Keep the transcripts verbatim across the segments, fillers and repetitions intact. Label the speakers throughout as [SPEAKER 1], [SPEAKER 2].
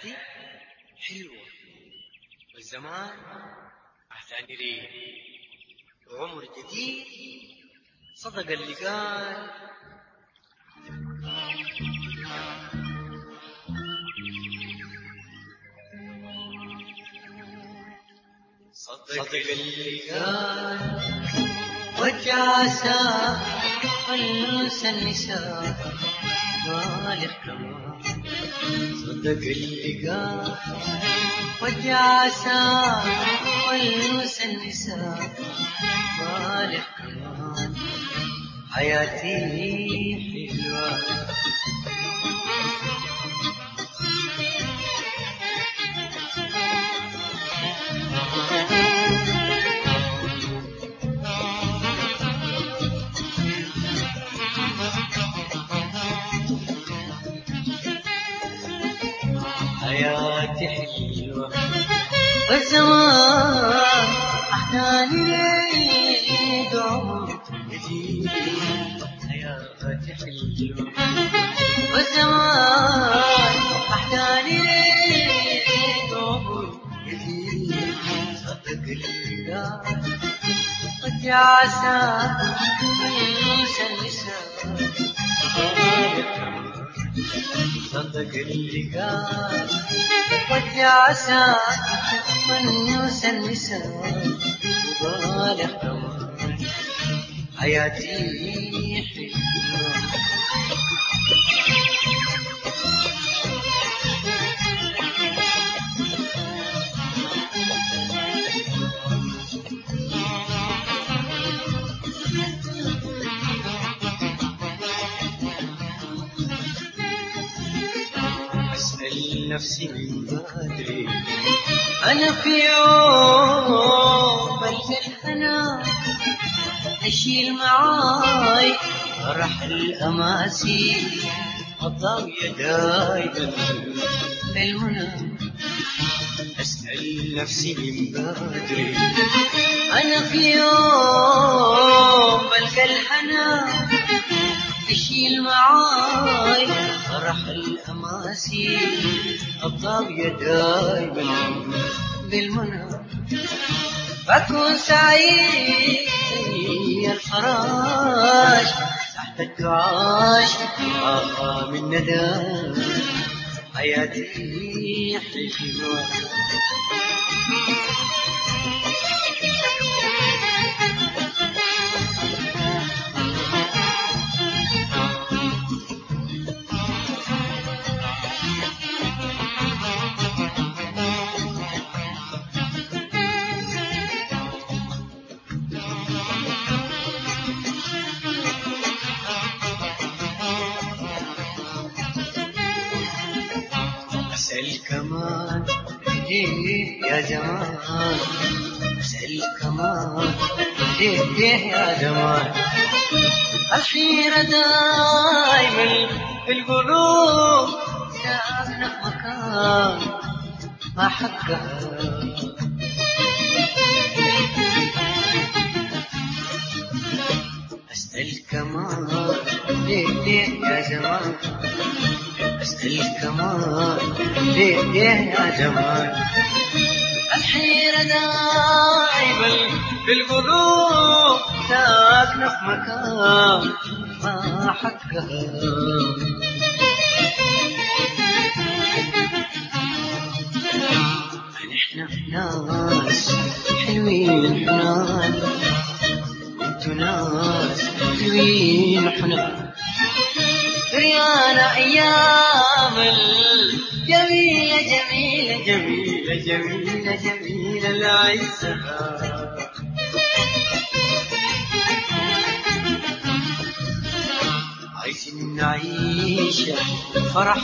[SPEAKER 1] حياتي حلوة والزمان أحساني لي وعمر جديد صدق اللي قال صدق اللي قال والجاسة والنوس النساء والإحكام. صدق اللي قال والجاسة والنوس النساء والإحكام. حياتي حلوة حياتي حلوة والزمان أحتاج لي عمر جديد. حياتي حلوة والزمان أحتاج لي عمر جديد. صدق اللي قال والجاسة والنوس النساء. صدق اللي قال والجاسة والنوس النساء والإحكام. حياتي حلوة أسأل نفسي من بدري أنا في يوم بلقى أنا أشيل معاي فرح الأماسي الضاوية دايما للمنى. أسأل نفسي من بدري أنا في يوم بلقى الحنا أشيل معاي فرح الأماسي الضاوية دايما بالمنى. بكون سعيد الفراش تحت الدعاش آه من ندى. حياتي حلوة أسأل كمان ليه يا جمال. أسأل كمان ليه يا جمال. الحيرة دايما في القلوب ساكنة في مكان ما حقها. أسأل كمان ليه يا جمال. أسأل كمان ليه يا جمال. الحيرة دايما في القلوب ساكنة في مكان ما حقها. نحن ناس حلوين حنان انتو ناس حلوين حنان. ريانا أيام الجميلة جميلة جميلة جميلة جميلة العزها. عايزين نعيش فرح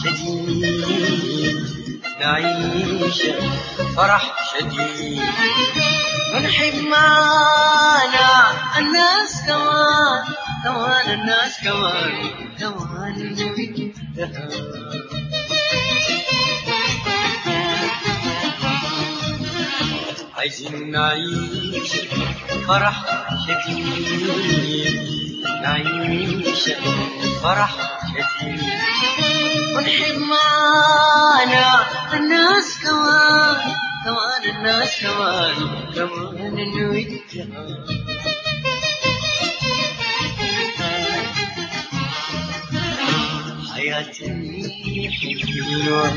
[SPEAKER 1] شديد نعيش فرح شديد ونحب معانا الناس كمان كمان الناس كمان كمان النبي. عايزين نعيش فرح شديد نعيش فرح شديد ونحب معانا الناس كمان كمان الناس كمان كمان انه يتجمع حياتي حلوة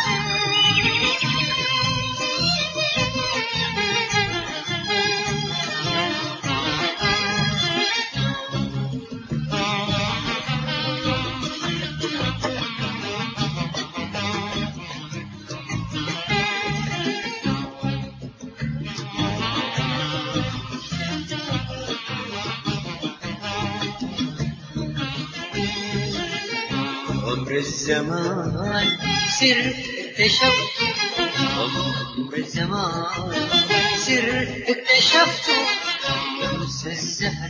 [SPEAKER 1] عمر الزمان سر اكتشفت عمر الزمان سر اكتشفت لمس الزهر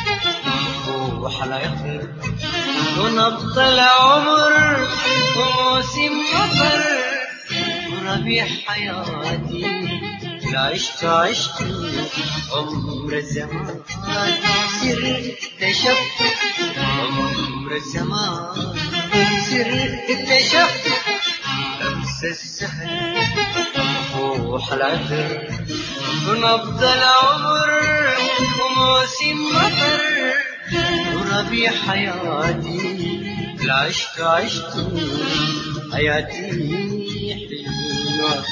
[SPEAKER 1] وحلايق ونبض العمر وموسم مطر وربيع حياتي لا عشت عشت عمر الزمان سر اكتشفت عمر الزمان سر اكتشفت لمس السهل روح العطر ونبض العمر وموسم مطر وربيع حياتي لا عشت عشت حياتي حلوة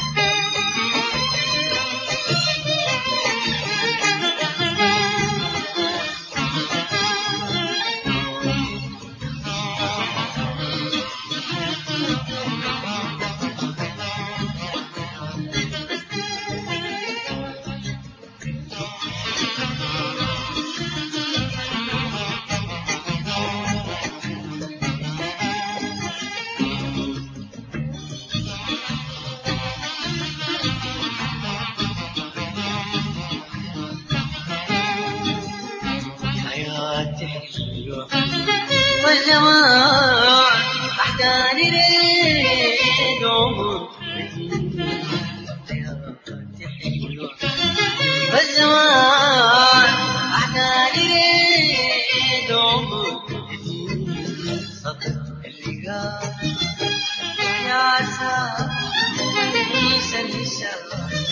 [SPEAKER 1] والزمان أحتاج إليك عمر حياتي حلوة والزمان أحتاج إليك عمر صدق اللي قال يا عسى ينسى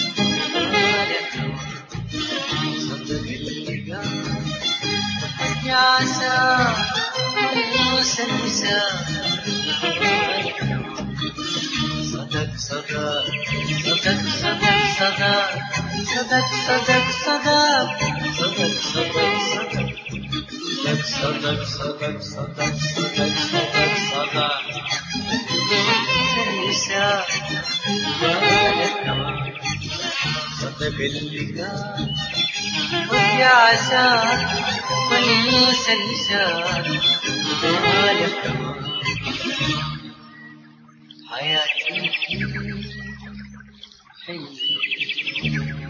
[SPEAKER 1] صدق اللي قال يا عسى سنسى صدق صدق صدق صدق صدق صدق صدق صدق صدق صدق صدق صدق صدق صدق صدق صدق سنسى صدق اللي قال يا عسى وليس لسان حياتي حلوة